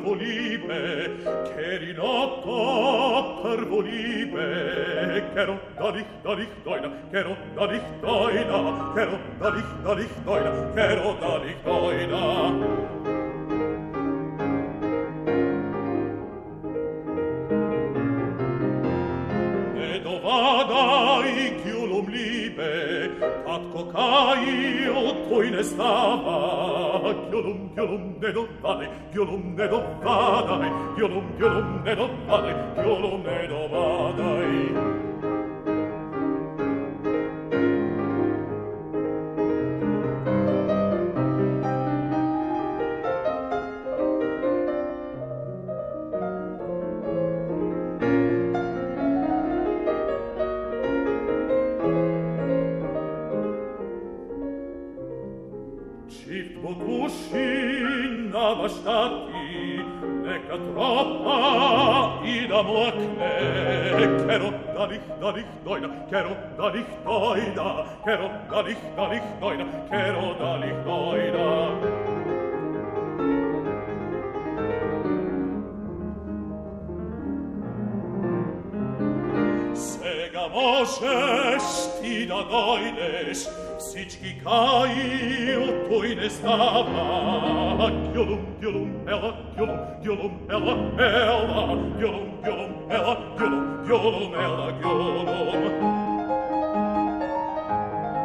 volibe, che rinotto per volibe, che ro da dich doina, che ro da dich doina, che ro da dich doina, che ro da dich doina. Vadai chiulum libe, cat cocai o in estava, chiulum ne do vadai, chiulum ne do vadai, chiulum ne do vadai, chiulum ne do vadai. Stati neca troppa ida moacne, chero da dich doina, chero da dich doina, chero da dich doina, chero da dich doina. Sega moses ti da doines, sički kai o tojne stava, gyulum, ela, gyulum, ela, gyulum, ela, gyulum, ela, gyulum.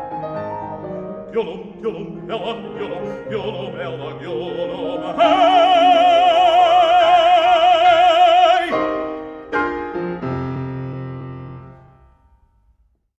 Gyulum, ela, gyulum, ela, gyulum.